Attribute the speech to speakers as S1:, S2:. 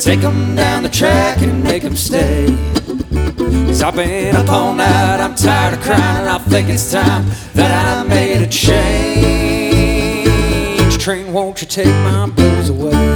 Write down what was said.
S1: Take 'em down the track and make 'em stay. 'Cause I've been up all night, I'm tired of crying, I think it's time that I made a change. Train, won't you take my blues away?